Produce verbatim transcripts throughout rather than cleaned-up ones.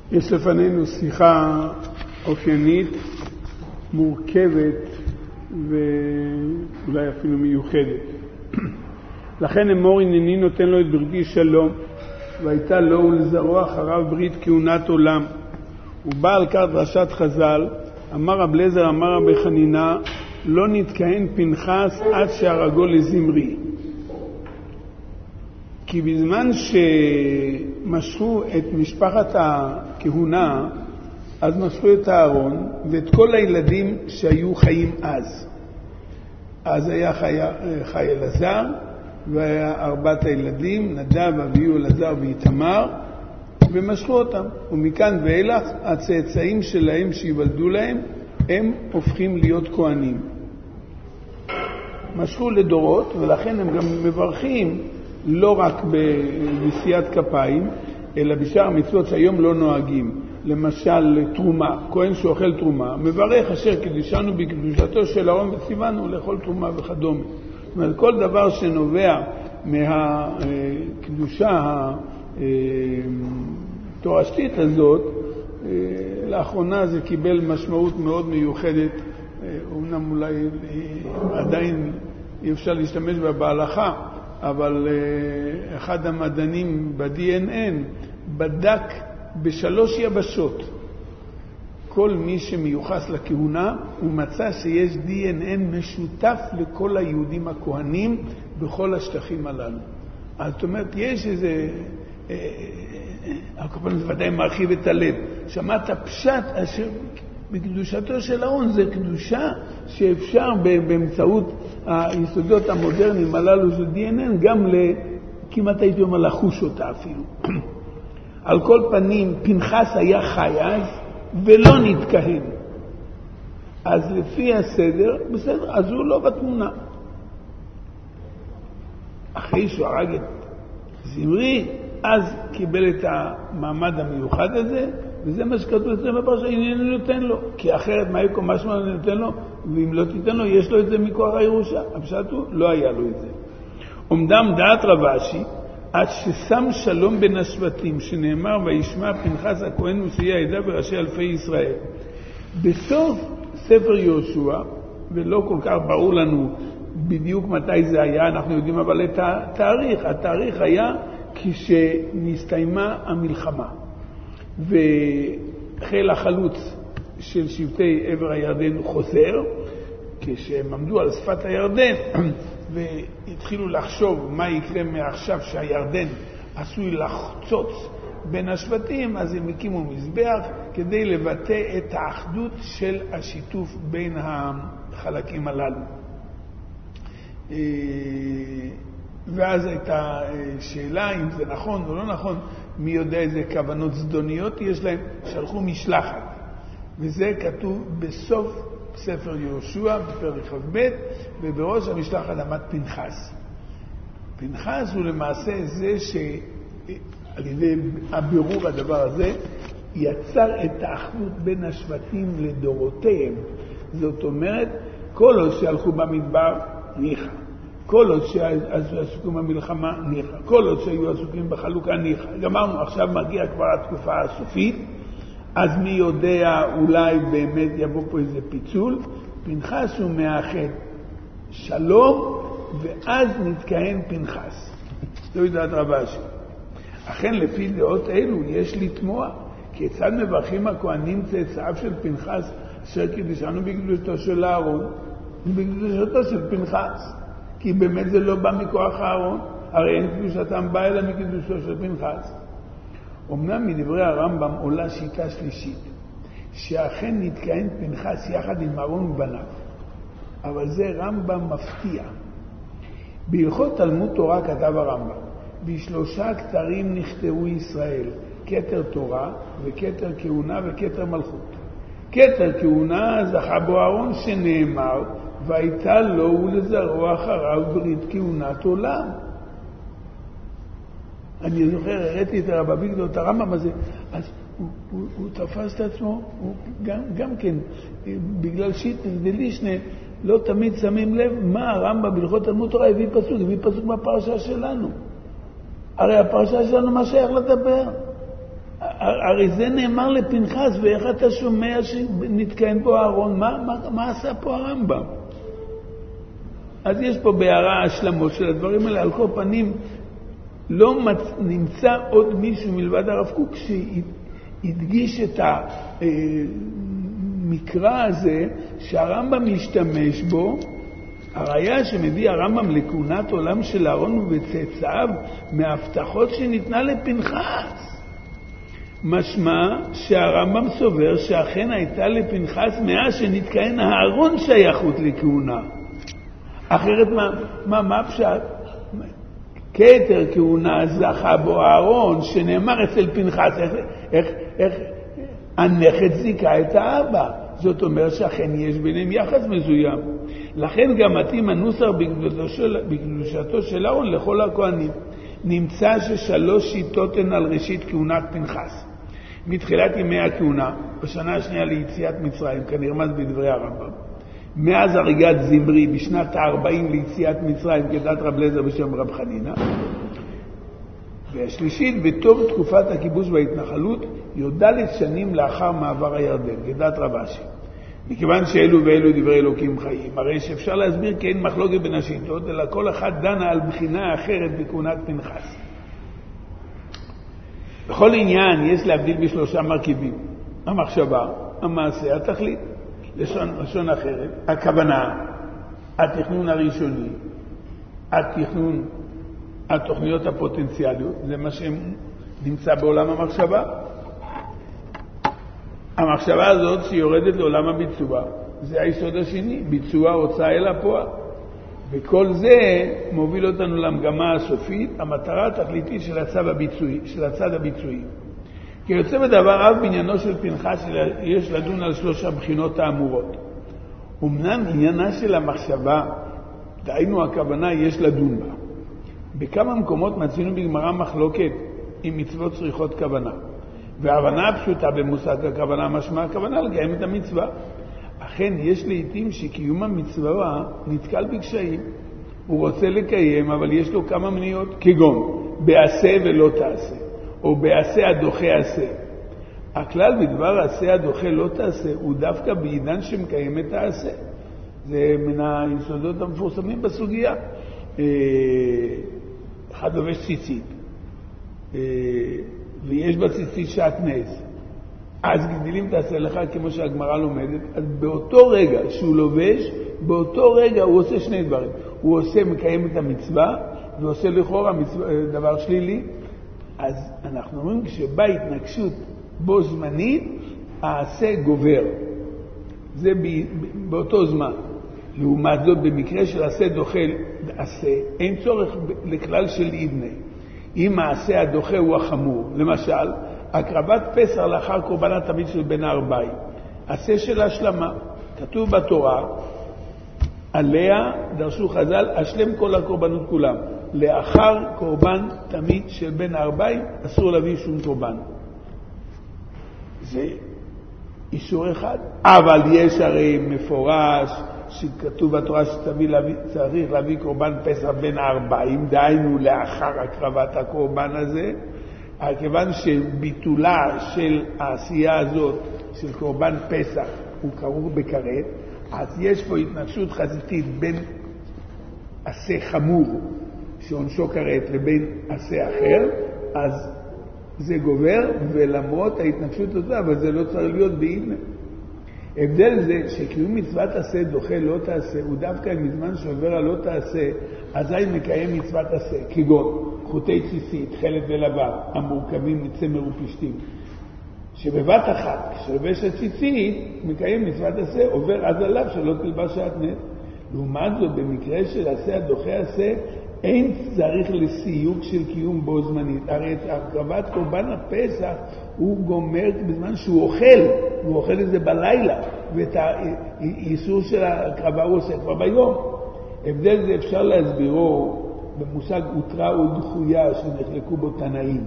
יש לפנינו שיחה אופיינית, מורכבת ואולי אפילו מיוחדת. לכן אמור הנני נותן לו את בריתי שלום, והייתה לו ולזרוע אחריו ברית כהונת עולם. ובא על כך דרשת חז"ל, אמר רב אליעזר אמר רבי חנינא, לא נתכהן פנחס עד שהרגו לזמרי. כי בזמן שמשכו את משפחת הכהונה, אז משכו את הארון ואת כל הילדים שהיו חיים אז. אז היה חי, חי אלעזר, והיה ארבעת הילדים, נדב, אביהו, אלעזר ואיתמר, ומשכו אותם. ומכאן ואילך הצאצאים שלהם שיוולדו להם, הם הופכים להיות כהנים. משכו לדורות, ולכן הם גם מברכים לא רק בנשיאת כפיים, אלא בשאר המצוות שהיום לא נוהגים. למשל תרומה, כהן שאוכל תרומה, מברך אשר קידשנו בקדושתו של אהרון וציוונו לאכול תרומה וכדומה. זאת אומרת, כל דבר שנובע מהקדושה התורשתית הזאת, לאחרונה זה קיבל משמעות מאוד מיוחדת, אומנם אולי עדיין אי אפשר להשתמש בה בהלכה, אבל אחד המדענים ב-די אן אן בדק בשלוש יבשות כל מי שמיוחס לכהונה, הוא מצא שיש די אן אן משותף לכל היהודים הכהנים בכל השטחים הללו. זאת אומרת, יש איזה, הכוונה זה ודאי מרחיב את הלב, שמעת פשט אשר בקדושתו של אהרון, זה קדושה שאפשר באמצעות היסודות המודרניים הללו של די אן אן גם כמעט הייתי אומר לחוש אותה אפילו. על כל פנים, פנחס היה חי אז ולא נתכהן. אז לפי הסדר, בסדר, אז הוא לא בתמונה. אחרי שהוא הרג את זמרי, אז קיבל את המעמד המיוחד הזה, וזה מה שכתוב אצלנו בפרשה, הנני נותן לו. כי אחרת מה יקום משמע אני נותן לו, ואם לא תיתן לו, יש לו את זה מכוח הירושה. הפשט הוא, לא היה לו את זה. עומדם דעת רב אשי, עד ששם שלום בין השבטים, שנאמר וישמע פנחס הכהן ושיא העדה וראשי אלפי ישראל. בסוף ספר יהושע, ולא כל כך ברור לנו בדיוק מתי זה היה, אנחנו יודעים אבל את התאריך. התאריך היה כשנסתיימה המלחמה, וחיל החלוץ של שבטי עבר הירדן חוזר, כשהם עמדו על שפת הירדן והתחילו לחשוב מה יקרה מעכשיו שהירדן עשוי לחצוץ בין השבטים, אז הם הקימו מזבח כדי לבטא את האחדות של השיתוף בין החלקים הללו. ואז הייתה שאלה אם זה נכון או לא נכון, מי יודע איזה כוונות זדוניות יש להם, שלחו משלחת, וזה כתוב בסוף ספר יהושע בפרק כ"ב, ובראש המשלחת עמד פנחס. פנחס הוא למעשה זה שעל ידי הבירור הדבר הזה יצר את האחדות בין השבטים לדורותיהם. זאת אומרת, כל עוד שהלכו במדבר ניחא, כל עוד שהיו עסוקים במלחמה ניחא, כל עוד שהיו עסוקים בחלוקה ניחא. גמרנו, עכשיו מגיע כבר התקופה הסופית, אז מי יודע, אולי באמת יבוא פה איזה פיצול. פנחס הוא מאחד שלום, ואז נתכהן פנחס. זו יודעת רב אשי. אכן לפי דעות אלו יש לתמוע, כיצד מברכים הכהנים צאצאיו של פנחס, אשר קידשנו בקדושתו של אהרון ובקדושתו של פנחס. כי באמת זה לא בא מכוח אהרון, הרי אין קדושתם בא אלא מקדושתו של פנחס. אמנם מדברי הרמב"ם עולה שיטה שלישית, שאכן נתכהן פנחס יחד עם אהרון ובניו, אבל זה רמב"ם מפתיע. בהלכות תלמוד תורה כתב הרמב"ם, בשלושה כתרים נכתבו ישראל, כתר תורה וכתר כהונה וכתר מלכות. כתר כהונה זכה בו אהרון, שנאמר והייתה לו ולזרוע אחריו ברית כהונת עולם. אני זוכר, הראיתי את הרב אביגדור, את הרמב"ם הזה, אז הוא, הוא, הוא תפס את עצמו, הוא גם, גם כן, בגלל שיטה דלישנה, לא תמיד שמים לב מה הרמב"ם בהלכות תלמוד תורה הביא פסוק, הביא פסוק מהפרשה שלנו. הרי הפרשה שלנו מה שייך לדבר? הרי זה נאמר לפנחס, ואיך אתה שומע שנתקיים פה אהרון? מה, מה, מה עשה פה הרמב"ם? אז יש פה בהערה השלמות של הדברים האלה. על כל פנים, לא מצ... נמצא עוד מישהו מלבד הרב קוק שהדגיש את המקרא הזה שהרמב"ם משתמש בו. הראיה שמביא הרמב"ם לכהונת עולם של אהרון וצאצאיו מההבטחות שניתנה לפנחס. משמע שהרמב"ם סובר שאכן הייתה לפנחס מאז שנתכהן אהרון שייכות לכהונה. אחרת מה, מה, מה פשט? כתר כהונה זכה בו אהרון, שנאמר אצל פנחס, איך, איך, איך הנכד זיקה את האבא. זאת אומרת שאכן יש ביניהם יחס מזוים. לכן גם מתאים הנוסח בקדושתו של אהרון לכל הכהנים. נמצא ששלוש שיטות הן על ראשית כהונת פנחס. מתחילת ימי הכהונה, בשנה השנייה ליציאת מצרים, כנרמז בדברי הרמב"ם. מאז הריגת זמרי בשנת ה-ארבעים ליציאת מצרים כדת רב אליעזר בשם רב חנינא. והשלישית בתום תקופת הכיבוש וההתנחלות, י"ד שנים לאחר מעבר הירדן, כדת רב אשי. מכיוון שאלו ואלו דברי אלוקים חיים, הרי שאפשר להסביר כי אין מחלוקת בין השיטות, אלא כל אחת דנה על בחינה אחרת בכהונת פנחס. בכל עניין יש להבדיל בשלושה מרכיבים: המחשבה, המעשה, התכלית. לשון, לשון אחרת, הכוונה, התכנון הראשוני, התכנון, התוכניות הפוטנציאליות, זה מה שנמצא בעולם המחשבה. המחשבה הזאת שיורדת לעולם הביצוע, זה היסוד השני, ביצוע הוצאה אל הפועל. וכל זה מוביל אותנו למגמה הסופית, המטרה התכליתית של הצד הביצועי, של הצד הביצועי. כי יוצא בדבר אב בעניינו של פנחס יש לדון על שלוש הבחינות האמורות. אמנם עניינה של המחשבה, דהיינו הכוונה, יש לדון בה. בכמה מקומות מצינו בגמרא מחלוקת עם מצוות צריכות כוונה. וההבנה הפשוטה במושג הכוונה משמע הכוונה לקיים את המצווה. אכן יש לעתים שקיום המצווה נתקל בקשיים. הוא רוצה לקיים אבל יש לו כמה מניעות, כגון בעשה ולא תעשה, או בעשה הדוחה עשה. הכלל בדבר עשה הדוחה לא תעשה הוא דווקא בעידן שמקיים את העשה. זה מן היסודות המפורסמים בסוגיה. אחד לובש ציצית, ויש בציצית שעטנז, אז גדילים תעשה לך כמו שהגמרא לומדת. אז באותו רגע שהוא לובש, באותו רגע הוא עושה שני דברים. הוא עושה, מקיים את המצווה, ועושה לכאורה דבר שלילי. אז אנחנו אומרים כשבא התנגשות בו זמנית, העשה גובר. זה באותו זמן. לעומת זאת, במקרה של עשה דוחה עשה, אין צורך לכלל של עידני. אם העשה הדוחה הוא החמור, למשל, הקרבת פסח לאחר קורבן תמיד של בן הארבעים, עשה של השלמה, כתוב בתורה, עליה דרשו חז"ל, אשלם כל הקורבנות כולם. לאחר קורבן תמיד של בן הארבעים, אסור להביא שום קורבן. זה אישור אחד. אבל יש הרי מפורש, שכתוב בתורה שצריך להביא, צריך להביא קורבן פסח בין הארבעים, דהיינו לאחר הקרבת הקורבן הזה, כיוון שביטולה של העשייה הזאת של קורבן פסח הוא כרוך בכרת, אז יש פה התנגשות חזיתית בין עשה חמור שעונשו כרת לבין עשה אחר, אז זה גובר, ולמרות ההתנגשות הזאת, אבל זה לא צריך להיות בעידנא. הבדל זה שקיום מצוות עשה דוחה לא תעשה, הוא דווקא מזמן שעובר על לא תעשה, אזי מקיים מצוות עשה, כגון חוטי ציצית, תכלת ולבן, המורכבים מצמר ופשתים. שבבת אחת, כשלובש הציצית, מקיים מצוות עשה, עובר אז עליו שלא תלבש שעטנז. לעומת זאת, במקרה של עשה הדוחה עשה, אין צריך לסיוג של קיום בו זמנית. הרי את הקרבת קורבן הפסח הוא גומר בזמן שהוא אוכל, הוא אוכל את זה בלילה, ואת האיסור של הקרבה הוא עושה כבר ביום. הבדל זה אפשר להסבירו במושג הותרה או דחויה שנחלקו בו תנאים.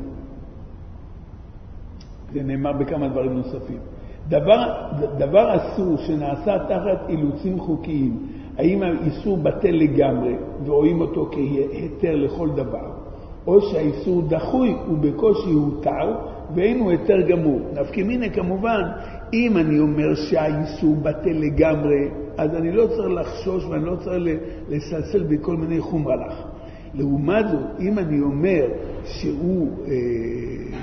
זה נאמר בכמה דברים נוספים. דבר, דבר אסור שנעשה תחת אילוצים חוקיים, האם האיסור בטל לגמרי ורואים אותו כהיתר לכל דבר, או שהאיסור דחוי ובקושי הותר ואין הוא יותר גמור. נפקא מינה כמובן, אם אני אומר שהאיסור בטל לגמרי, אז אני לא צריך לחשוש ואני לא צריך לסלסל בכל מיני חומרה לך. לעומת זאת, אם אני אומר שהוא אה, אה,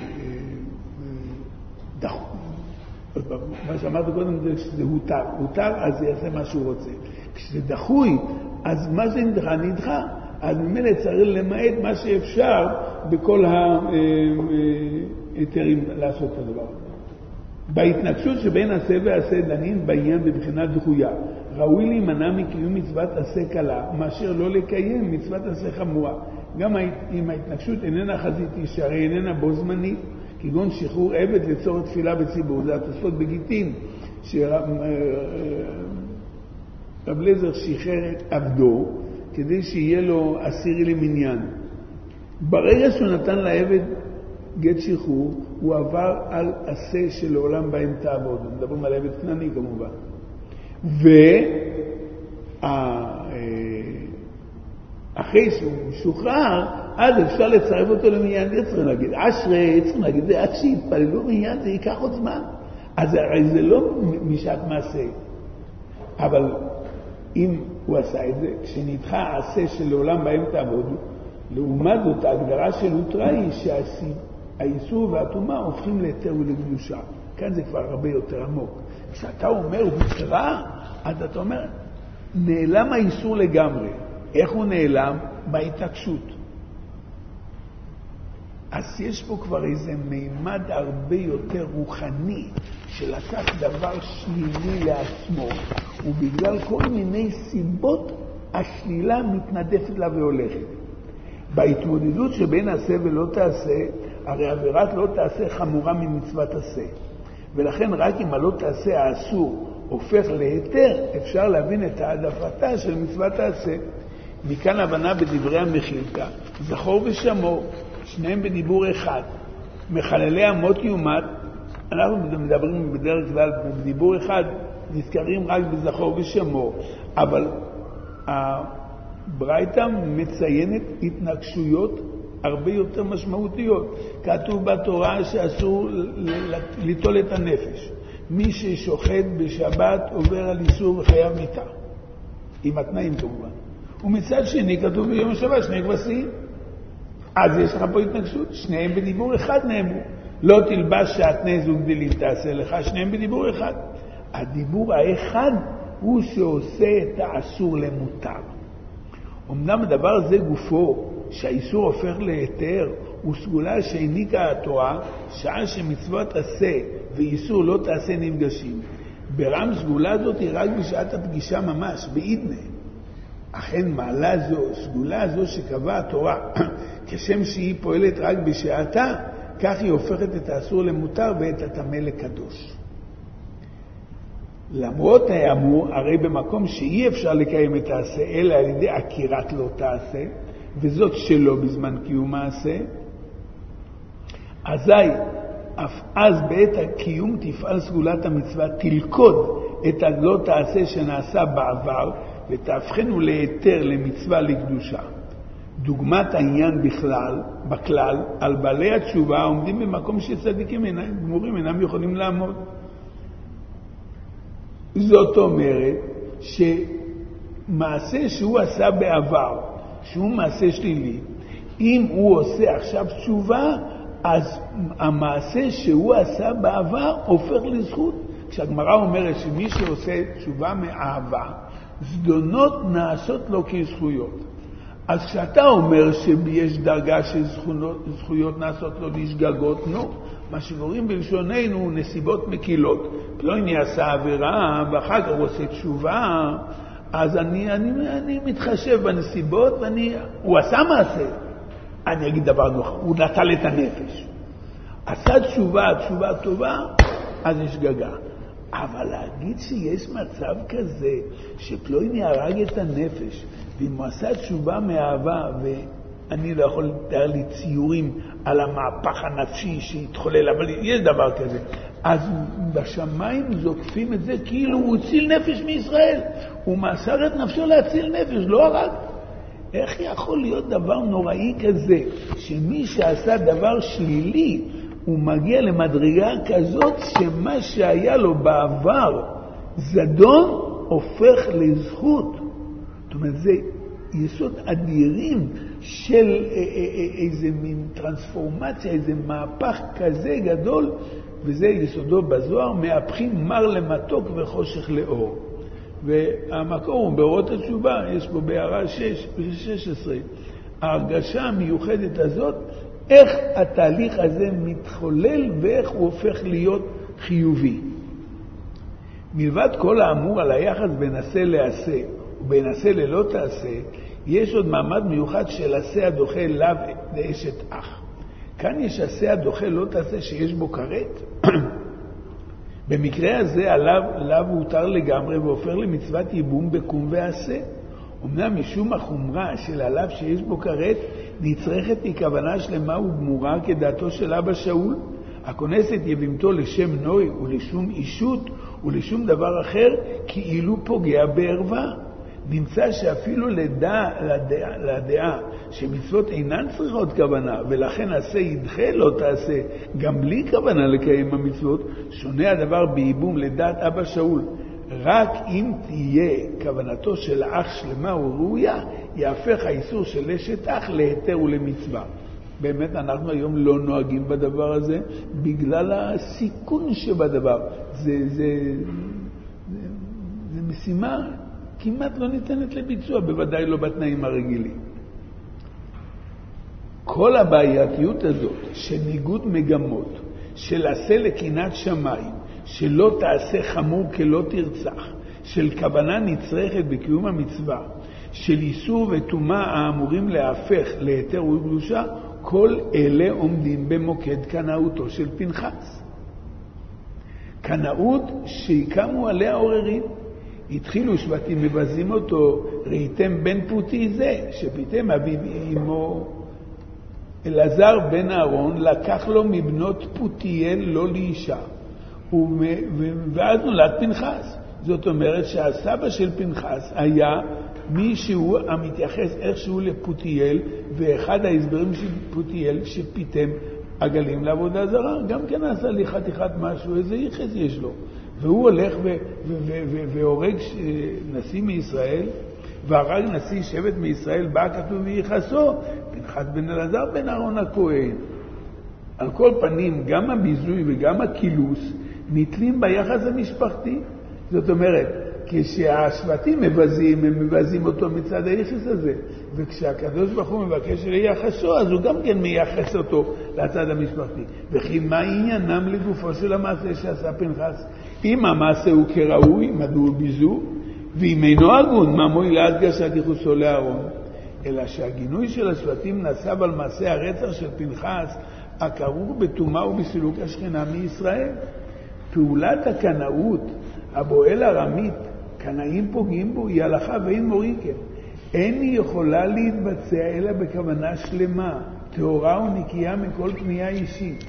דחו, מה שאמרת קודם זה שזה הותר, הותר אז זה יעשה מה שהוא רוצה. כשזה דחוי, אז מה זה נדחה? נדחה. אז ממילא צריך למעט מה שאפשר בכל היתרים לעשות את הדבר. בהתנגשות שבין עשה ועשה דנים בעניין בבחינת דחויה, ראוי להימנע מקיום מצוות עשה קלה, מאשר לא לקיים מצוות עשה חמורה. גם אם ההתנגשות איננה חזיתית, שהרי איננה בו זמנית, כגון שחרור עבד לצורך תפילה בציבור. זה התוספות בגיטין, שרב לזר שחרר את עבדו, כדי שיהיה לו אסירי למניין. ברגע שהוא נתן לעבד גט שחרור, הוא עבר על עשה שלעולם בהם תעבוד. מדברים על עבד כנעני כמובן. ואחרי שהוא שוחרר, אז אפשר לצרף אותו למניין. זה צריכים להגיד, אשרי, צריכים להגיד, זה עד שיתפללו מיד, זה ייקח עוד זמן. אז הרי זה לא משעת מעשה. אבל אם הוא עשה את זה, כשנדחה עשה שלעולם בהם תעבודו, לעומת זאת, ההגדרה של הותרה היא שהאיסור והטומאה הופכים להיתר ולקדושה. כאן זה כבר הרבה יותר עמוק. כשאתה אומר הותרה, אז אתה אומר, נעלם האיסור לגמרי. איך הוא נעלם? בהתעקשות. אז יש פה כבר איזה מימד הרבה יותר רוחני, שלקח דבר שלילי לעצמו, ובגלל כל מיני סיבות השלילה מתנדפת לה והולכת. בהתמודדות שבין עשה ולא תעשה, הרי עבירת לא תעשה חמורה ממצוות עשה. ולכן רק אם הלא תעשה האסור הופך להיתר, אפשר להבין את העדפתה של מצוות העשה. מכאן הבנה בדברי המחילתא, זכור ושמור, שניהם בדיבור אחד. מחללי אמות יומת, אנחנו מדברים בדרך כלל בדיבור אחד, נזכרים רק בזכור ושמור, אבל הברייתא מציינת התנגשויות הרבה יותר משמעותיות. כתוב בתורה שאסור ליטול את הנפש. מי ששוחט בשבת עובר על איסור וחייב מיתה. עם התנאים כמובן. ומצד שני כתוב ביום השבת שני כבשים. אז יש לך פה התנגשות. שניהם בדיבור אחד נאמרו. לא תלבש שעטני זוג דלים תעשה לך, שניהם בדיבור אחד. הדיבור האחד הוא שעושה את האסור למותר. אמנם הדבר הזה גופו, שהאיסור הופך להיתר, הוא סגולה שהעניקה התורה, שעה שמצוות עשה ואיסור לא תעשה נפגשים. ברם סגולה זאת היא רק בשעת הפגישה ממש, בעידנה. אכן מעלה זו, סגולה זו שקבעה התורה, כשם שהיא פועלת רק בשעתה, כך היא הופכת את האסור למותר ואת הטמא לקדוש. למרות האמור, הרי במקום שאי אפשר לקיים את העשה, אלא על ידי עקירת לא תעשה, וזאת שלא בזמן קיום מעשה, אזי, אף אז בעת הקיום תפעל סגולת המצווה, תלכוד את הלא תעשה שנעשה בעבר, ותהפכנו להיתר למצווה לקדושה. דוגמת העניין בכלל, בכלל, על בעלי התשובה עומדים במקום שצדיקים אינם, גמורים אינם יכולים לעמוד. זאת אומרת שמעשה שהוא עשה בעבר, שהוא מעשה שלילי, אם הוא עושה עכשיו תשובה, אז המעשה שהוא עשה בעבר הופך לזכות. כשהגמרא אומרת שמי שעושה תשובה מאהבה, זדונות נעשות לו כזכויות. אז כשאתה אומר שיש דרגה של זכויות נעשות לו לשגגות, נו, מה שקוראים בלשוננו נסיבות מקילות. פלוני עשה עבירה ואחר כך הוא עושה תשובה, אז אני, אני, אני מתחשב בנסיבות ואני, הוא עשה מעשה. אני אגיד דבר נוח, הוא נטל את הנפש. עשה תשובה, תשובה טובה, אז יש שגגה. אבל להגיד שיש מצב כזה שפלוני הרג את הנפש, ואם הוא עשה תשובה מאהבה, ואני לא יכול לתאר לי ציורים על המהפך הנפשי שהתחולל, אבל יש דבר כזה. אז בשמיים זוקפים את זה כאילו הוא הציל נפש מישראל. הוא מסר את נפשו להציל נפש, לא הרג. איך יכול להיות דבר נוראי כזה, שמי שעשה דבר שלילי, הוא מגיע למדרגה כזאת שמה שהיה לו בעבר זדון הופך לזכות. זאת אומרת, זה יסוד אדירים של איזה מין טרנספורמציה, איזה מהפך כזה גדול, וזה יסודו בזוהר, מהפכים מר למתוק וחושך לאור. והמקור הוא באורות התשובה, יש פה בהערה שש עשרה, ההרגשה המיוחדת הזאת, איך התהליך הזה מתחולל ואיך הוא הופך להיות חיובי. מלבד כל האמור על היחס בין עשה לעשה ובין עשה ללא תעשה, יש עוד מעמד מיוחד של עשה הדוחה לאו לאשת אח. כאן יש עשה הדוחה לא תעשה שיש בו כרת. במקרה הזה עליו לאו הותר לגמרי והופך למצוות ייבום בקום ועשה. אמנם משום החומרה של הלאו שיש בו כרת נצרכת מכוונה שלמה וגמורה כדעתו של אבא שאול, הכונסת יבימתו לשם נוי ולשום אישות ולשום דבר אחר כאילו פוגע בערווה. נמצא שאפילו לדע, לדעה, לדעה שמצוות אינן צריכות כוונה ולכן עשה ידחה לא תעשה גם בלי כוונה לקיים המצוות, שונה הדבר בייבום לדעת אבא שאול. רק אם תהיה כוונתו של האח שלמה וראויה, יהפך האיסור של אשת אח להיתר ולמצווה. באמת אנחנו היום לא נוהגים בדבר הזה בגלל הסיכון שבדבר. זה, זה, זה, זה משימה כמעט לא ניתנת לביצוע, בוודאי לא בתנאים הרגילים. כל הבעייתיות הזאת של ניגוד מגמות, של עשה לקינת שמיים, שלא תעשה חמור כלא תרצח, של כוונה נצרכת בקיום המצווה, של איסור וטומאה האמורים להפך להיתר וקדושה, כל אלה עומדים במוקד קנאותו של פנחס. קנאות שהקמו עליה עוררים. התחילו שבטים מבזים אותו, ראיתם בן פוטי זה, שפיתם אביו אמו. אלעזר בן אהרון לקח לו מבנות פותיאל לא לאישה, ואז נולד פנחס. זאת אומרת שהסבא של פנחס היה מישהו המתייחס איכשהו לפותיאל, ואחד ההסברים של פותיאל שפיתם עגלים לעבודה זרה, גם כן עשה לי חתיכת משהו, איזה יחס יש לו. והוא הולך והורג נשיא מישראל, והרג נשיא שבט מישראל, בא כתוב ויחסו, פנחס בן אלעזר בן אהרון הכהן. על כל פנים, גם הביזוי וגם הקילוס נתלים ביחס המשפחתי. זאת אומרת, כשהשבטים מבזים, הם מבזים אותו מצד היחס הזה. וכשהקדוש ברוך הוא מבקש ליחסו, אז הוא גם כן מייחס אותו לצד המשפחתי. וכי מה עניינם לגופו של המעשה שעשה פנחס? אם המעשה הוא כראוי, מדוע ביזו? ואם אינו הגון, מה מועילה הדגשת ייחוסו לאהרון? אלא שהגינוי של השבטים נסב על מעשה הרצח של פנחס, הכרוך בטומאה ובסילוק השכינה מישראל. פעולת הקנאות, הבועל הרמית, קנאים פוגעים בו, היא הלכה ואין מוריקה. אין היא יכולה להתבצע אלא בכוונה שלמה, טהורה ונקייה מכל פנייה אישית.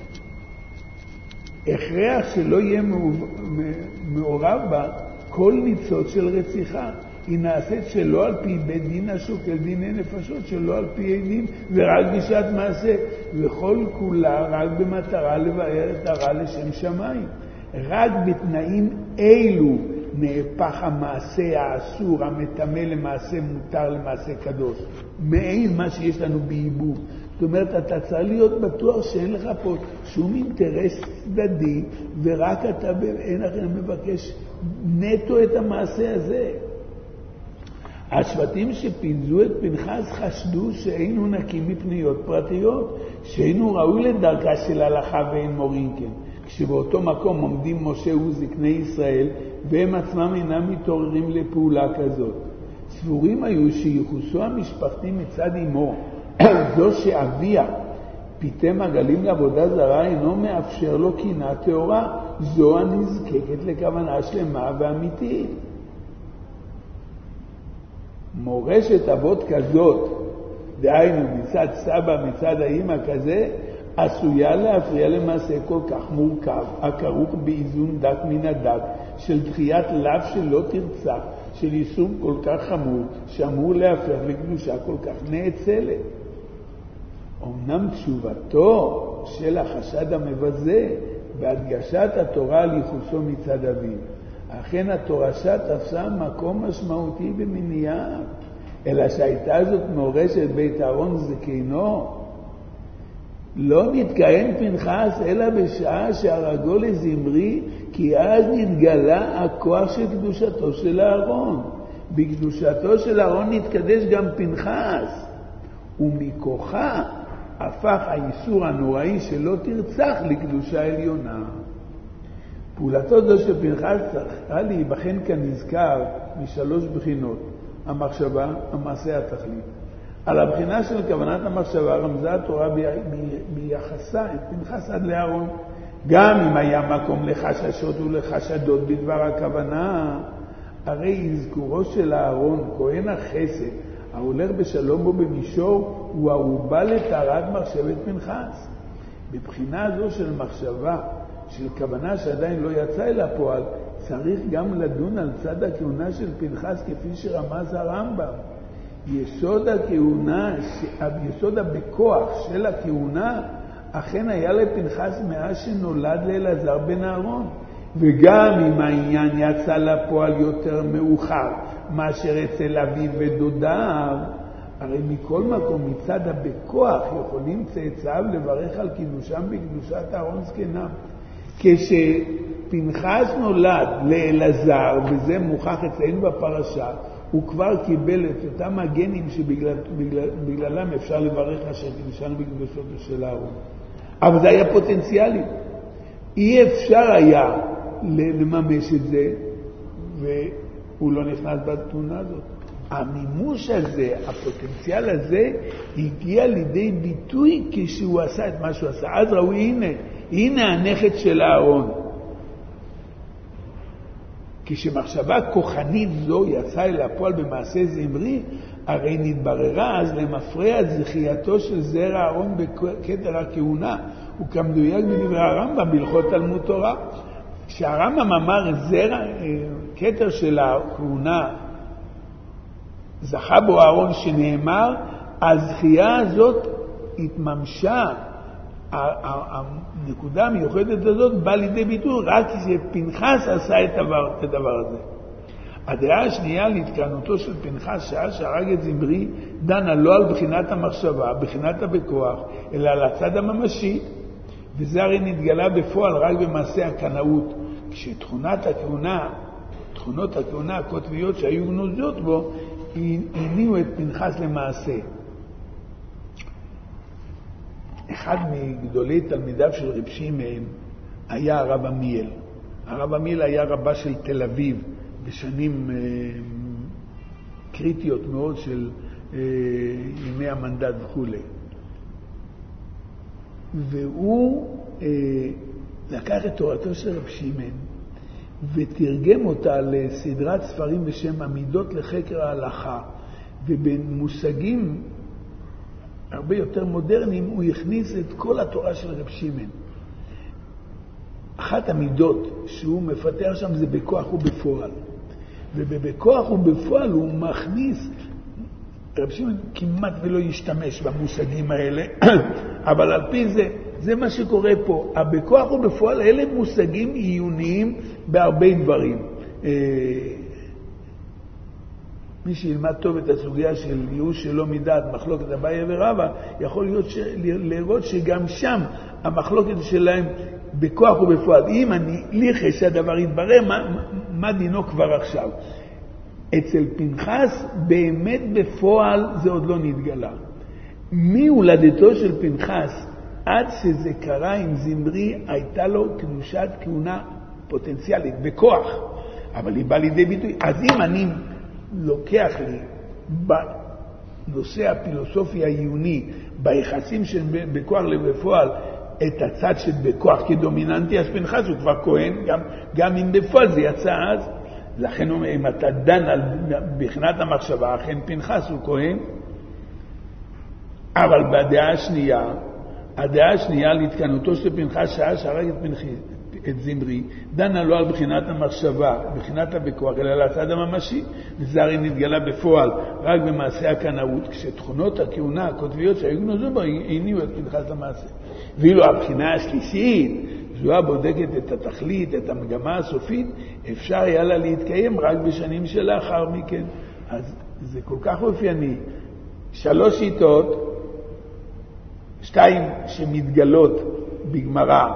הכרח שלא יהיה מעורב בה כל ניצוץ של רציחה. היא נעשית שלא על פי בית דין השוקל דיני נפשות, שלא על פי עדים, ורק בשעת מעשה, וכל כולה רק במטרה לבאר את הרע לשם שמיים. רק בתנאים אילו נהפך המעשה האסור המתמה למעשה מותר למעשה קדוש. מעין מה שיש לנו בייבום. זאת אומרת, אתה צריך להיות בטוח שאין לך פה שום אינטרס צדדי, ורק אתה אין לכם מבקש נטו את המעשה הזה. השבטים שפינזו את פנחס חשדו שאינו נקי מפניות פרטיות, שאינו ראוי לדרכה של הלכה ואין מורינקן. כשבאותו מקום עומדים משה וזקני ישראל, והם עצמם אינם מתעוררים לפעולה כזאת. סבורים היו שייחוסו המשפחתי מצד אמו, זו שאביה פיתם עגלים לעבודה זרה, אינו מאפשר לו קינה טהורה, זו הנזקקת לכוונה שלמה ואמיתית. מורשת אבות כזאת, דהיינו מצד סבא, מצד האמא כזה, עשויה להפריע למעשה כל כך מורכב, הכרוך באיזון דק מן הדק, של דחיית לאו שלא תרצח, של יישום כל כך חמור, שאמור להפך לקדושה כל כך נאצלת. אמנם תשובתו של החשד המבזה בהדגשת התורה על ייחוסו מצד אביו. אכן התורשה תפסה מקום משמעותי במניעה, אלא שהייתה זאת מורשת בית אהרון זקנו. לא נתקיים פנחס אלא בשעה שהרגו לזמרי, כי אז נתגלה הכוח של קדושתו של אהרון. בקדושתו של אהרון נתקדש גם פנחס, ומכוחה הפך האיסור הנוראי שלא תרצח לקדושה עליונה. פעולתו זו של פנחס צריכה להיבחן כנזכר משלוש בחינות: המחשבה, המעשה, התכלית. על הבחינה של כוונת המחשבה רמזה התורה ביחסה את פנחס עד לאהרון. גם אם היה מקום לחששות ולחשדות בדבר הכוונה, הרי אזכורו של אהרון, כהן החסד, ההולך בשלום בו במישור, הוא הערובה לטהרת מחשבת פנחס. בבחינה זו של מחשבה, של כוונה שעדיין לא יצא אל הפועל, צריך גם לדון על צד הכהונה של פנחס כפי שרמז הרמב"ם. יסוד הכהונה, יסוד הבכוח של הכהונה, אכן היה לפנחס מאז שנולד לאלעזר בן אהרון. וגם אם העניין יצא לפועל יותר מאוחר מאשר אצל אביו ודודיו, הרי מכל מקום מצד הבכוח יכולים צאצאיו לברך על קידושם בקדושת אהרון זקנם. כשפנחס נולד לאלעזר, וזה מוכח אצלנו בפרשה, הוא כבר קיבל את אותם הגנים שבגללם אפשר לברך אשר קידושנו בקדושתו של אהרון. אבל זה היה פוטנציאלי. אי אפשר היה לממש את זה, והוא לא נכנס בתמונה הזאת. המימוש הזה, הפוטנציאל הזה, הגיע לידי ביטוי כשהוא עשה את מה שהוא עשה. אז ראו, הנה, הנה הנכד של אהרון. כשמחשבה כוחנית זו יצאה אל הפועל במעשה זמרי, הרי נתבררה אז למפרע זכייתו של זרע אהרון בכתר הכהונה, וכמדויק בדברי הרמב"ם בהלכות תלמוד תורה. כשהרמב"ם אמר זרע, כתר של הכהונה זכה בו אהרון, שנאמר, הזכייה הזאת התממשה, הנקודה המיוחדת הזאת באה לידי ביטוי רק כשפנחס עשה את הדבר, את הדבר הזה. הדעה השנייה להתקנותו של פנחס שעה שהרג את זמרי דנה לא על בחינת המחשבה, בחינת הבכוח, אלא על הצד הממשי, וזה הרי נתגלה בפועל רק במעשה הקנאות, כשתכונת הכהונה, תכונות הכהונה הקוטביות שהיו גנוזות בו, הניעו את פנחס למעשה. אחד מגדולי תלמידיו של רב שמעון היה הרב עמיאל. הרב עמיאל היה רבה של תל אביב בשנים אה, קריטיות מאוד של אה, ימי המנדט וכו'. והוא אה, לקח את תורתו של רב שמעון ותרגם אותה לסדרת ספרים בשם עמידות לחקר ההלכה, ובמושגים הרבה יותר מודרניים הוא הכניס את כל התורה של רב שמעון. אחת המידות שהוא מפתח שם זה בכוח ובפועל, ובבכוח ובפועל הוא מכניס, רב שמעון כמעט ולא ישתמש במושגים האלה, אבל על פי זה, זה מה שקורה פה. הבכוח ובפועל אלה מושגים עיוניים בהרבה דברים. מי שילמד טוב את הסוגיה של ייאוש שלא מדעת, מחלוקת אביי ורבא, יכול להיות ש... לראות שגם שם המחלוקת שלהם בכוח ובפועל. אם אני ליחש שהדבר יתברר, מה, מה דינו כבר עכשיו? אצל פנחס באמת בפועל זה עוד לא נתגלה. מהולדתו של פנחס עד שזה קרה עם זמרי הייתה לו קדושת כהונה פוטנציאלית, בכוח, אבל היא באה לידי ביטוי. אז אם אני לוקח לי בנושא הפילוסופי העיוני, ביחסים של בכוח לבפועל, את הצד של בכוח כדומיננטי, אז פנחס הוא כבר כהן, גם, גם אם בפועל זה יצא אז. לכן אם אתה דן על בחינת המחשבה, אכן פנחס הוא כהן. אבל בדעה השנייה, הדעה השנייה להתקנותו של פנחס שעה שהרג את פנחס, את זמרי, דנה לא על בחינת המחשבה, בחינת הבכוח, אלא על הצד הממשי, וזה הרי נתגלה בפועל רק במעשה הקנאות, כשתכונות הכהונה הקוטביות שהיו גנוזו בו, הניעו את פנחס למעשה. ואילו הבחינה השלישית, זו הבודקת את התכלית, את המגמה הסופית, אפשר היה לה להתקיים רק בשנים שלאחר מכן. אז זה כל כך אופייני. שלוש שיטות, שתיים שמתגלות בגמרא,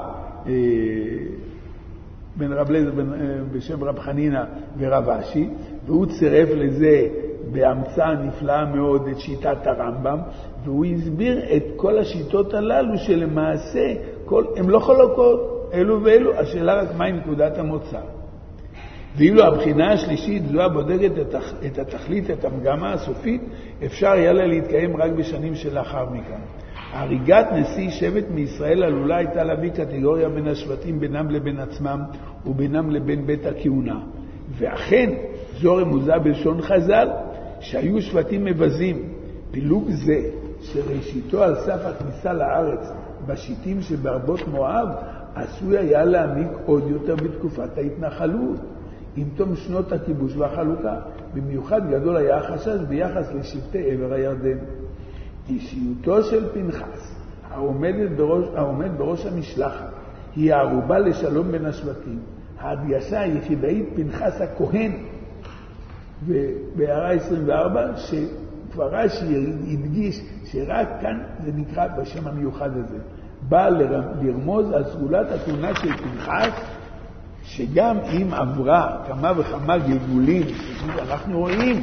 בין רב אליעזר בשם רב חנינא ורב אשי, והוא צירף לזה בהמצאה נפלאה מאוד את שיטת הרמב"ם, והוא הסביר את כל השיטות הללו שלמעשה כל, הם לא חלוקות, אלו ואלו, השאלה רק מהי נקודת המוצא. ואילו הבחינה השלישית, זו הבודקת את התכלית, את המגמה הסופית, אפשר היה לה להתקיים רק בשנים שלאחר מכן. הריגת נשיא שבט מישראל עלולה הייתה להביא קטגוריה בין השבטים בינם לבין עצמם ובינם לבין בית הכהונה. ואכן, זו רמוזה בלשון חז"ל, שהיו שבטים מבזים. פילוג זה, שראשיתו על סף הכניסה לארץ בשיטים שבארבות מואב, עשוי היה להעמיק עוד יותר בתקופת ההתנחלות. עם תום שנות הכיבוש והחלוקה, במיוחד גדול היה החשש ביחס לשבטי עבר הירדן. אישיותו של פנחס, העומד בראש, העומד בראש המשלחת, היא הערובה לשלום בין השבטים. ההדגשה היחידאית פנחס הכהן, ובהערה עשרים וארבע, שכבר רש"י הדגיש שרק כאן זה נקרא בשם המיוחד הזה. בא לרמוז על סגולת הכהונה של פנחס, שגם אם עברה כמה וכמה גלגולים, אנחנו רואים,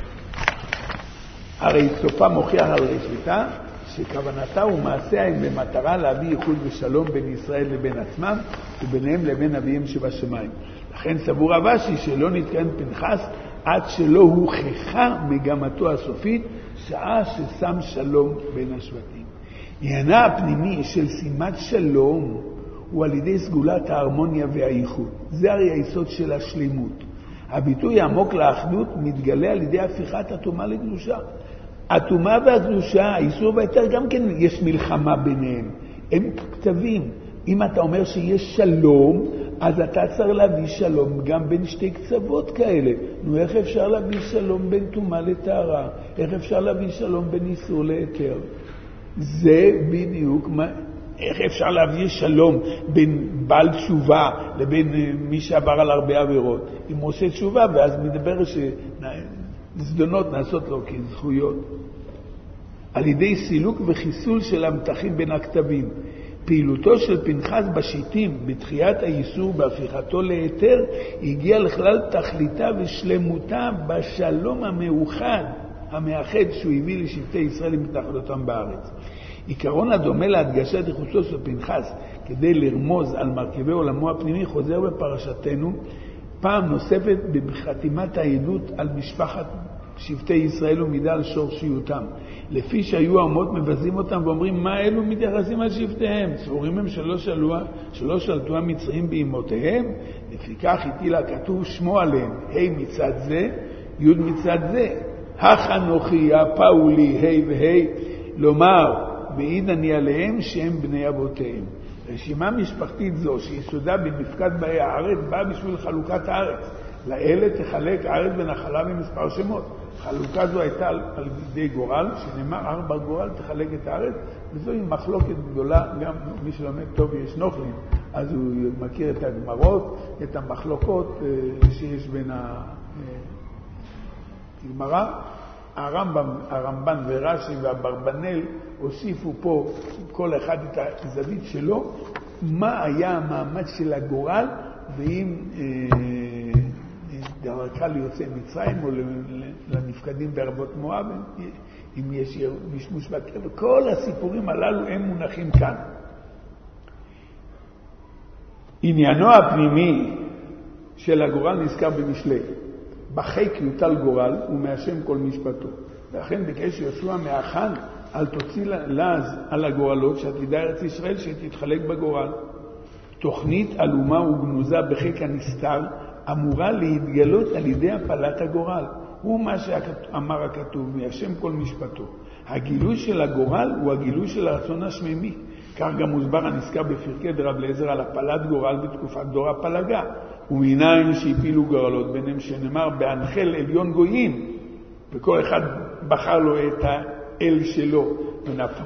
הרי סופה מוכיח על ראשיתה, שכוונתה ומעשיה הם במטרה להביא ייחוד ושלום בין ישראל לבין עצמם, וביניהם לבין אביהם שבשמיים. לכן סבור רב אשי שלא נתקיים פנחס, עד שלא הוכחה מגמתו הסופית, שעה ששם שלום בין השבטים. עניינה הפנימי של שימת שלום, הוא על ידי סגולת ההרמוניה והייחוד. זה הרי היסוד של השלימות. הביטוי העמוק לאחדות מתגלה על ידי הפיכת הטומאה לקדושה. הטומאה והקדושה, האיסור והיתר, גם כן יש מלחמה ביניהם. הם כתבים. אם אתה אומר שיש שלום, אז אתה צריך להביא שלום גם בין שתי קצוות כאלה. נו, איך אפשר להביא שלום בין טומאה לטהרה? איך אפשר להביא שלום בין איסור להיתר? זה בדיוק מה... איך אפשר להביא שלום בין בעל תשובה לבין מי שעבר על הרבה עבירות? אם הוא עושה תשובה ואז מדבר שזדונות נעשות לו כזכויות. על ידי סילוק וחיסול של המתחים בין הכתבים. פעילותו של פנחס בשיטים, בתחיית האיסור בהפיכתו להיתר, הגיעה לכלל תכליתה ושלמותה בשלום המאוחד, המאחד שהוא הביא לשבטי ישראל עם התנחלותם בארץ. עיקרון הדומה להדגשת ייחודו של פנחס כדי לרמוז על מרכיבי עולמו הפנימי חוזר בפרשתנו פעם נוספת בחתימת העדות על משפחת שבטי ישראל ומידה על שורשיותם. לפי שהיו האומות מבזים אותם ואומרים מה אלו מתייחסים על שבטיהם, סבורים הם שלא, שלו, שלא שלטו המצרים באמותיהם, לפיכך הטילה כתוב שמו עליהם, ה' מצד זה, י' מצד זה, החנוכי, הפאולי, ה' וה', לומר מעיד אני עליהם שהם בני אבותיהם. רשימה משפחתית זו שיסודה במפקד באי הארץ באה בשביל חלוקת הארץ. לאלה תחלק הארץ ונחלה במספר שמות. חלוקה זו הייתה על, על ידי גורל, שנאמר ארבע גורל תחלק את הארץ, וזוהי מחלוקת גדולה, גם מי שלומד טוב יש נוכלים, אז הוא מכיר את הגמרות, את המחלוקות שיש בין הגמרא. הרמב"ם, הרמב"ן ורש"י והברבנאל הוסיפו פה כל אחד את הזווית שלו, מה היה המעמד של הגורל, ואם דרכה ליוצא מצרים או לנפקדים בערבות מואב, אם יש משמוש בקרב, כל הסיפורים הללו הם מונחים כאן. עניינו הפנימי של הגורל נזכר במשלי. בחיק יוטל גורל ומאשם כל משפטו. ואכן ביקש יהושע מהכן אל תוציא לעז על הגורלות שעתידה ארץ ישראל שתתחלק בגורל. תוכנית אלומה וגנוזה בחיק הנסתר אמורה להתגלות על ידי הפלת הגורל. הוא מה שאמר הכתוב, מאשם כל משפטו. הגילוי של הגורל הוא הגילוי של הרצון השמימי. כך גם מוסבר הנזכר בפרקי דרב אליעזר על הפלת גורל בתקופת דור הפלגה. ומיניים שהפילו גורלות ביניהם שנאמר בהנחל עליון גויים, וכל אחד בחר לו את האל שלו ונפל.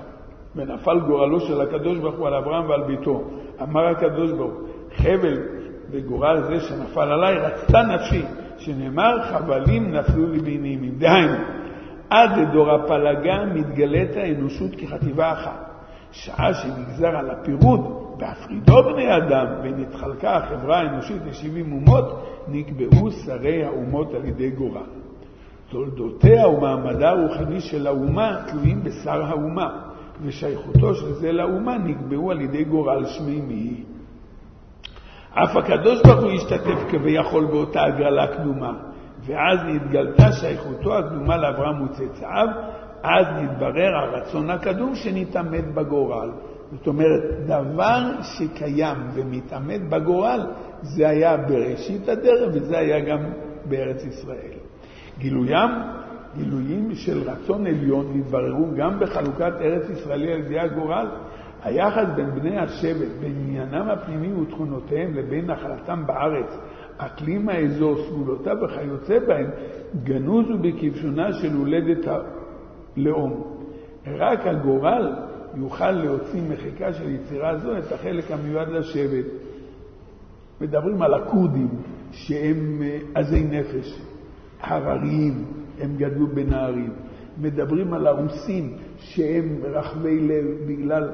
ונפל גורלו של הקדוש ברוך הוא על אברהם ועל ביתו. אמר הקדוש ברוך הוא, חבל בגורל זה שנפל עליי רצתה נפשי, שנאמר חבלים נפלו לי בנעימים. דהיינו, עד לדור הפלגה מתגלית האנושות כחטיבה אחת. שעה שנגזר על הפירוד בהפרידו בני אדם ונתחלקה החברה האנושית ל-שבעים אומות, נקבעו שרי האומות על ידי גורל. תולדותיה ומעמדה הרוחני של האומה תלויים בשר האומה, ושייכותו של זה לאומה נקבעו על ידי גורל שמימי. אף הקדוש ברוך הוא השתתף כביכול באותה הגרלה קדומה, ואז נתגלתה שייכותו הקדומה לאברהם וצאצאיו, אז נתברר הרצון הקדום שנתעמד בגורל. זאת אומרת, דבר שקיים ומתעמד בגורל, זה היה בראשית הדרך וזה היה גם בארץ ישראל. גילויים, גילויים של רצון עליון נתבררו גם בחלוקת ארץ ישראל על ידי הגורל. היחס בין בני השבט, בין עניינם הפנימי ותכונותיהם לבין נחלתם בארץ, אקלים האזור, סגולותיו וכיוצא בהם, גנוזו בכבשונה של הולדת הלאום. רק הגורל יוכל להוציא מחיקה של יצירה זו את החלק המיועד לשבט. מדברים על הכורדים שהם עזי נפש, הרריים, הם גדלו בנערים. מדברים על הרוסים שהם רחבי לב בגלל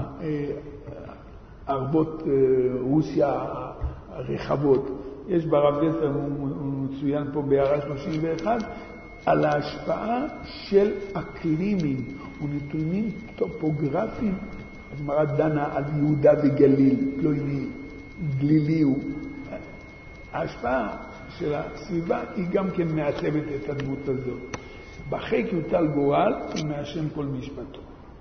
ערבות רוסיה הרחבות. יש ברב דסר, הוא מצוין פה בהערה שלושים ואחת, על ההשפעה של אקלימים ונתונים טופוגרפיים. הגמרא דנה על יהודה וגליל, לא הנה גלילי הוא. ההשפעה של הסביבה היא גם כן מעצבת את הדמות הזאת. בחק יוטל גורל ומאשם כל משפטו.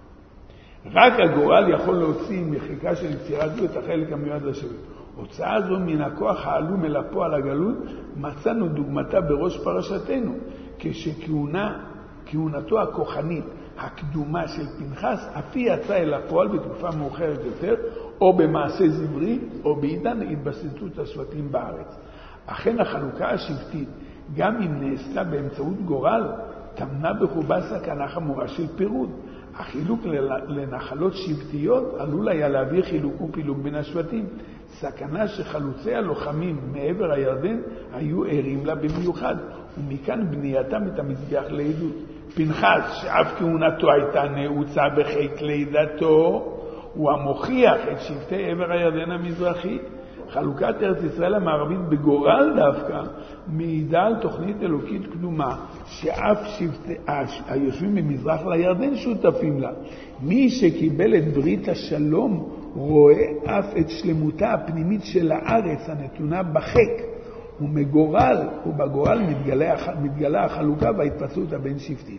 רק הגורל יכול להוציא מחיקה של יצירה זו את החלק המיועד לשבט. הוצאה זו מן הכוח העלום אל הפועל הגלות מצאנו דוגמתה בראש פרשתנו, כשכהונה, כהונתו הכוחנית הקדומה של פנחס אף היא יצאה אל הפועל בתקופה מאוחרת יותר, או במעשה זמרי או בעידן התבססות השבטים בארץ. אכן החלוקה השבטית, גם אם נעשתה באמצעות גורל, תמנה בחובה סכנה חמורה של פירוד. החילוק לנחלות שבטיות עלול היה להביא חילוק ופילוג בין השבטים. סכנה שחלוצי הלוחמים מעבר הירדן היו ערים לה במיוחד, ומכאן בנייתם את המזבח לעדות. פנחס, שאף כהונתו הייתה נעוצה בחיק לידתו, הוא המוכיח את שבטי עבר הירדן המזרחי. חלוקת ארץ ישראל המערבית בגורל דווקא מעידה על תוכנית אלוקית קדומה שאף שבטי היושבים ממזרח לירדן שותפים לה. מי שקיבל את ברית השלום רואה אף את שלמותה הפנימית של הארץ הנתונה בחק, ומגורל ובגורל מתגלה, מתגלה החלוקה וההתפצלות הבין שבטית.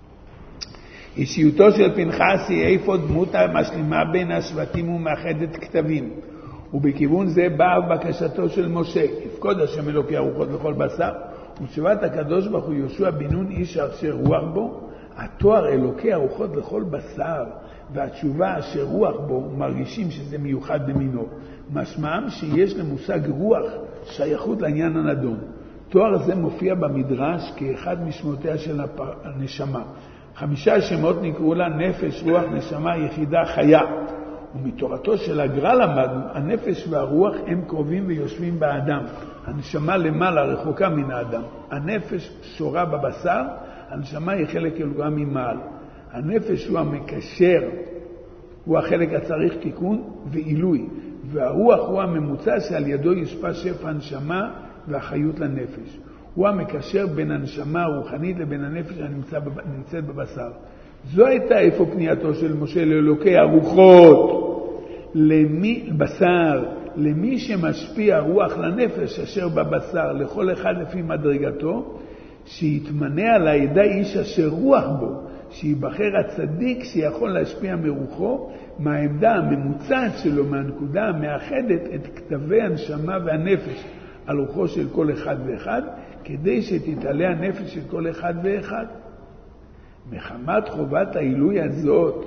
אישיותו של פנחס היא איפה דמות המשלימה בין השבטים ומאחדת כתבים, ובכיוון זה באה בקשתו של משה, יפקוד השם אלוקי הרוחות לכל בשר, ותשובת הקדוש ברוך הוא יהושע בן נון איש אשר רוח בו, התואר אלוקי הרוחות לכל בשר, והתשובה אשר רוח בו מרגישים שזה מיוחד במינו. משמעם שיש למושג רוח שייכות לעניין הנדון. תואר זה מופיע במדרש כאחד משמותיה של הנשמה. חמישה שמות נקראו לה נפש, רוח, נשמה, יחידה, חיה. ומתורתו של הגר"א למדנו, הנפש והרוח הם קרובים ויושבים באדם. הנשמה למעלה רחוקה מן האדם. הנפש שורה בבשר, הנשמה היא חלק אלוקה ממעל. הנפש הוא המקשר, הוא החלק הצריך תיקון ועילוי, והרוח הוא הממוצע שעל ידו יושפע שפע הנשמה והחיות לנפש. הוא המקשר בין הנשמה הרוחנית לבין הנפש הנמצאת בבשר. זו הייתה איפה פנייתו של משה לאלוקי הרוחות, למי, בשר, למי שמשפיע רוח לנפש אשר בבשר, לכל אחד לפי מדרגתו, שיתמנה על העדה איש אשר רוח בו, שיבחר הצדיק שיכול להשפיע מרוחו, מהעמדה הממוצעת שלו, מהנקודה המאחדת את כתבי הנשמה והנפש על רוחו של כל אחד ואחד, כדי שתתעלה הנפש של כל אחד ואחד. מחמת חובת העילוי הזאת,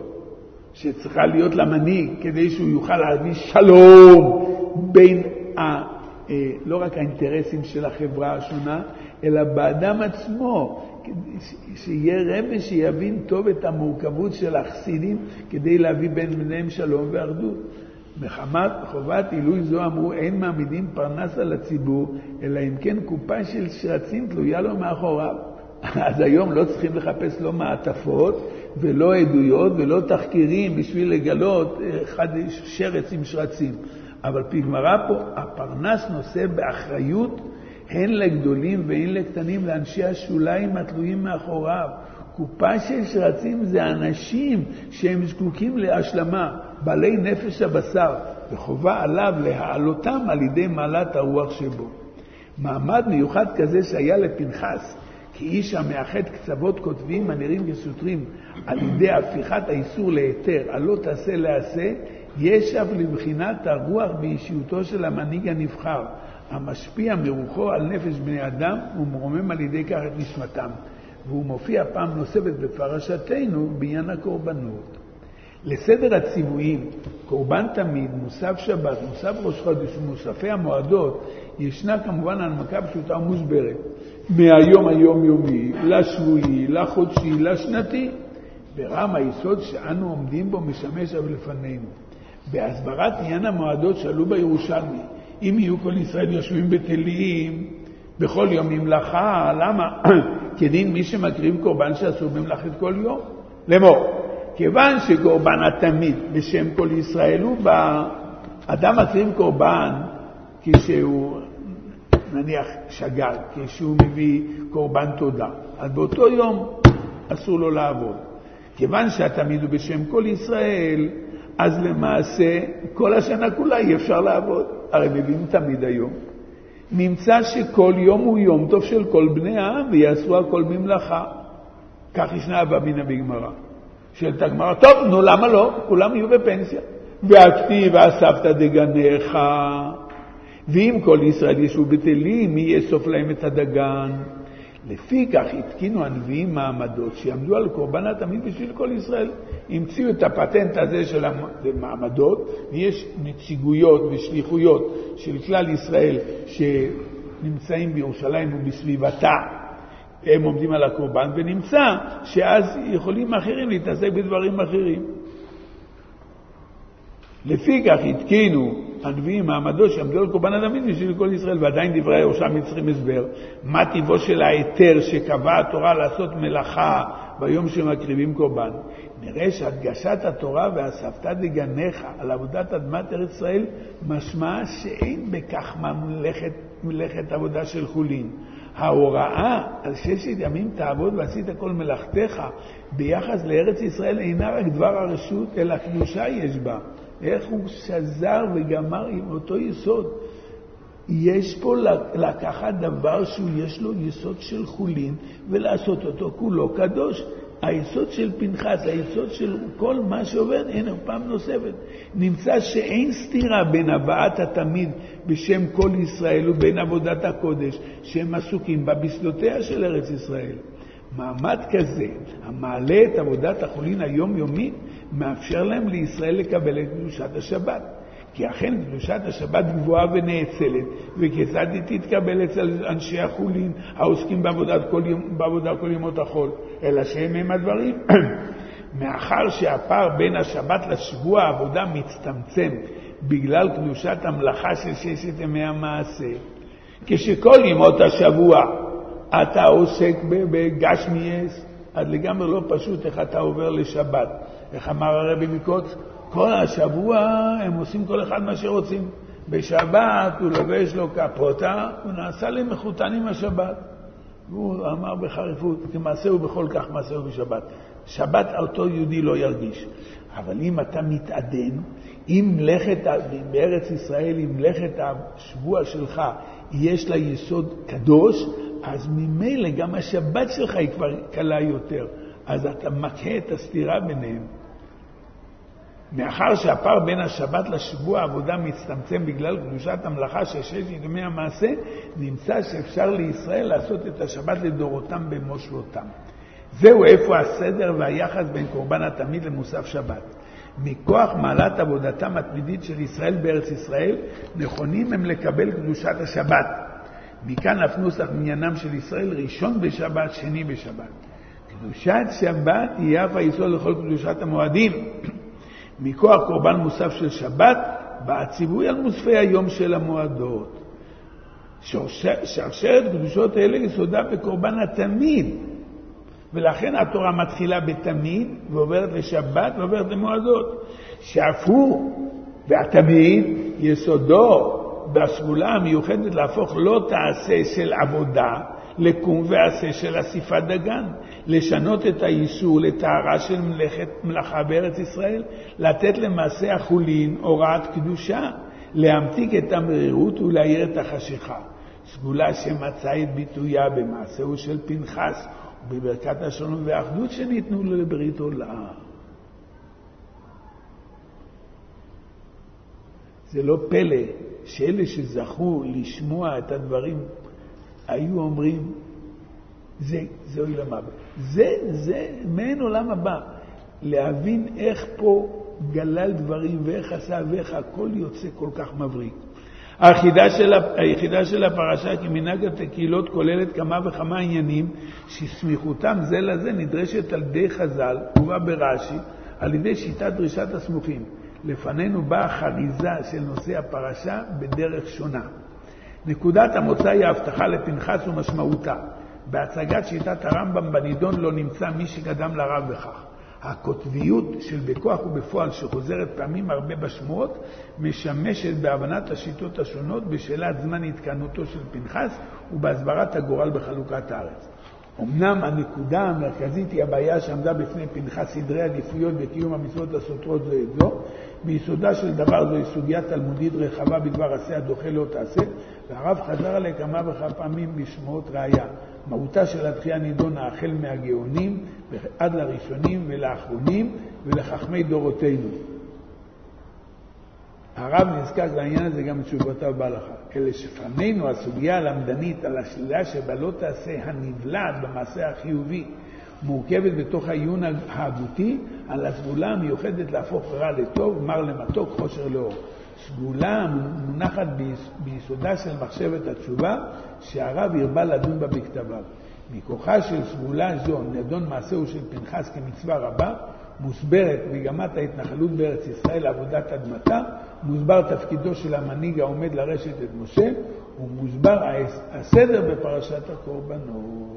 שצריכה להיות למנהיג, כדי שהוא יוכל להביא שלום בין לא רק האינטרסים של החברה השונה, אלא באדם עצמו, שיהיה רבי שיבין טוב את המורכבות של החסידים כדי להביא בין ביניהם שלום ואחדות. מחמת חובת עילוי זו אמרו אין מעמידים פרנס על הציבור, אלא אם כן קופה של שרצים תלויה לו מאחוריו. אז היום לא צריכים לחפש לא מעטפות ולא עדויות ולא תחקירים בשביל לגלות אחד שרץ עם שרצים. אבל פי גמרא פה, הפרנס נושא באחריות הן לגדולים והן לקטנים, לאנשי השוליים התלויים מאחוריו. קופה של שרצים זה אנשים שהם זקוקים להשלמה, בעלי נפש הבשר, וחובה עליו להעלותם על ידי מעלת הרוח שבו. מעמד מיוחד כזה שהיה לפנחס, כאיש המאחד קצוות כותבים הנראים כסותרים על ידי הפיכת האיסור להיתר, הלא תעשה לעשה, ישב לבחינת הרוח באישיותו של המנהיג הנבחר, המשפיע מרוחו על נפש בני אדם ומרומם על ידי כך את נשמתם. והוא מופיע פעם נוספת בפרשתנו בעניין הקורבנות. לסדר הציוויים, קורבן תמיד, מוסף שבת, מוסף ראש חודש ומוספי המועדות, ישנה כמובן הנמקה פשוטה ומוסברת. מהיום היומיומי, לשבועי, לחודשי, לשנתי. ברם היסוד שאנו עומדים בו משמש אבל לפנינו. בהסברת עניין המועדות שעלו בירושלמי, אם יהיו כל ישראל יושבים בתלים, בכל יום ממלאכה, למה? כדין מי שמקריב קורבן שעשו במלאכת כל יום. לאמור, כיוון שקורבן התמיד בשם כל ישראל הוא בא, אדם מקריב קורבן כשהוא נניח שגר, כשהוא מביא קורבן תודה, אז באותו יום אסור לו לעבוד. כיוון שהתמיד הוא בשם כל ישראל, אז למעשה כל השנה כולה אי אפשר לעבוד. הרי מביאים תמיד היום. נמצא שכל יום הוא יום טוב של כל בני העם ויעשו הכל במלאכה. כך ישנה הבא מן בגמרא. של הגמרא, טוב, נו למה לא? כולם יהיו בפנסיה. והכתיב ואספת דגניך. ואם כל ישראל ישבו בתלים, מי יאסוף להם את הדגן? לפי כך התקינו הנביאים מעמדות שיעמדו על קורבן התמיד בשביל כל ישראל. המציאו את הפטנט הזה של המעמדות, ויש נציגויות ושליחויות של כלל ישראל שנמצאים בירושלים ובסביבתה, הם עומדים על הקורבן, ונמצא שאז יכולים אחרים להתעסק בדברים אחרים. לפי כך התקינו הנביאים מעמדו שעמדו על קורבן התמיד בשביל כל ישראל, ועדיין דברי הירושלמי צריכים הסבר. מה טיבו של ההיתר שקבעה התורה לעשות מלאכה ביום שמקריבים קורבן? נראה שהדגשת התורה ואספת דגניך על עבודת אדמת ארץ ישראל משמע שאין בכך מלאכת, מלאכת עבודה של חולין. ההוראה על ששת ימים תעבוד ועשית כל מלאכתך ביחס לארץ ישראל אינה רק דבר הרשות, אלא קדושה יש בה. איך הוא שזר וגמר עם אותו יסוד. יש פה לקחת דבר שהוא יש לו יסוד של חולין ולעשות אותו כולו קדוש. היסוד של פנחס, היסוד של כל מה שעובר, הנה פעם נוספת. נמצא שאין סתירה בין הבאת התמיד בשם כל ישראל ובין עבודת הקודש שהם עסוקים בה בשדותיה של ארץ ישראל. מעמד כזה, המעלה את עבודת החולין היומיומית, מאפשר להם לישראל לקבל את קדושת השבת. כי אכן קדושת השבת גבוהה ונאצלת, וכיצד היא תתקבל אצל אנשי החולין העוסקים בעבודת כל, יום, בעבודה כל ימות החול, אלא שהם הם הדברים. מאחר שהפער בין השבת לשבוע העבודה מצטמצם בגלל קדושת המלאכה של ששת ימי המעשה, כשכל ימות השבוע אתה עוסק בגשמיאס, אז לגמרי לא פשוט איך אתה עובר לשבת. איך אמר הרבי מקוץ, כל השבוע הם עושים כל אחד מה שרוצים. בשבת הוא לובש לו כפרוטה, הוא נעשה לי מחותן עם השבת. והוא אמר בחריפות, כמעשה הוא בכל כך מעשה הוא בשבת. שבת אותו יהודי לא ירגיש. אבל אם אתה מתעדן, אם מלאכת, בארץ ישראל, אם מלאכת השבוע שלך יש לה יסוד קדוש, אז ממילא גם השבת שלך היא כבר קלה יותר. אז אתה מכה את הסתירה ביניהם. מאחר שהפער בין השבת לשבוע העבודה מצטמצם בגלל קדושת המלאכה של ששת ימי המעשה, נמצא שאפשר לישראל לעשות את השבת לדורותם במושבותם. זהו איפה הסדר והיחס בין קורבן התמיד למוסף שבת. מכוח מעלת עבודתם התמידית של ישראל בארץ ישראל, נכונים הם לקבל קדושת השבת. מכאן אף נוסח מניינם של ישראל, ראשון בשבת, שני בשבת. קדושת שבת היא אף היסוד לכל קדושת המועדים. מכוח קורבן מוסף של שבת, בציווי על מוספי היום של המועדות. שרשרת קדושות האלה יסודה בקורבן התמיד, ולכן התורה מתחילה בתמיד ועוברת לשבת ועוברת למועדות. שאף הוא והתמיד יסודו בסגולה המיוחדת להפוך לא תעשה של עבודה לקום ועשה של אסיפת דגן, לשנות את האיסור לטהרה של מלאכת מלאכה בארץ ישראל, לתת למעשה החולין הוראת קדושה, להמתיק את המרירות ולהאיר את החשיכה. סגולה שמצא את ביטויה במעשהו של פנחס ובברכת השלום והאחדות שניתנו לו לברית עולם. זה לא פלא שאלה שזכו לשמוע את הדברים היו אומרים, זה, זה עולם הבא. זה, זה מעין עולם הבא. להבין איך פה גלל דברים ואיך עשה ואיך הכל יוצא כל כך מבריק. היחידה של, היחידה של הפרשה כמנהג הקהילות כוללת כמה וכמה עניינים שסמיכותם זה לזה נדרשת על ידי חז"ל, הובא ברש"י, על ידי שיטת דרישת הסמוכים. לפנינו באה חריזה של נושא הפרשה בדרך שונה. נקודת המוצא היא ההבטחה לפנחס ומשמעותה. בהצגת שיטת הרמב"ם בנידון לא נמצא מי שקדם לרב בכך. הכותביות של בכוח ובפועל שחוזרת פעמים הרבה בשמועות משמשת בהבנת השיטות השונות בשאלת זמן התקנותו של פנחס ובהסברת הגורל בחלוקת הארץ. אמנם הנקודה המרכזית היא הבעיה שעמדה בפני פנחס סדרי עדיפויות בקיום המצוות הסותרות זו את זו. ביסודה של דבר זו היא סוגיה תלמודית רחבה בדבר עשה הדוחה לא תעשה, והרב חזר עליה כמה וכמה פעמים בשמועות ראיה. מהותה של התחייה נידונה החל מהגאונים עד לראשונים ולאחרונים ולחכמי דורותינו. הרב נזכר לעניין הזה גם בתשובותיו בהלכה. אלה שפנינו הסוגיה הלמדנית על השלילה שבה לא תעשה הנבלעת במעשה החיובי מורכבת בתוך העיון ההגותי על הסגולה המיוחדת להפוך רע לטוב, מר למתוק, חושר לאור. סגולה מונחת ביסודה של מחשבת התשובה שהרב הרבה לדון בה בכתביו. מכוחה של סגולה זו נדון מעשהו של פנחס כמצווה רבה, מוסברת מגמת ההתנחלות בארץ ישראל לעבודת אדמתה, מוסבר תפקידו של המנהיג העומד לרשת את משה, ומוסבר הסדר בפרשת הקורבנות.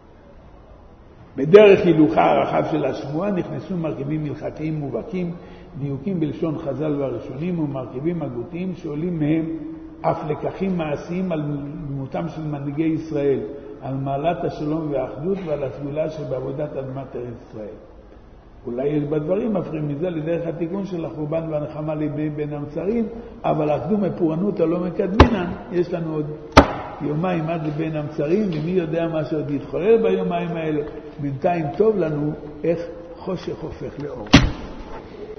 בדרך הילוכה הרחב של השבועה נכנסו מרכיבים מלכתיים מובהקים, דיוקים בלשון חז"ל והראשונים ומרכיבים הגותיים שעולים מהם אף לקחים מעשיים על דמותם של מנהיגי ישראל, על מעלת השלום והאחדות ועל הסגולה שבעבודת אדמת ארץ ישראל. אולי יש בדברים מפריעים מזה לדרך התיקון של החורבן והנחמה ליבי בין המצרים, אבל הקדום מפורענות הלא מקדמינן, יש לנו עוד יומיים עד לבין המצרים, ומי יודע מה שעוד יתחולל ביומיים האלה. בינתיים טוב לנו איך חושך הופך לאור.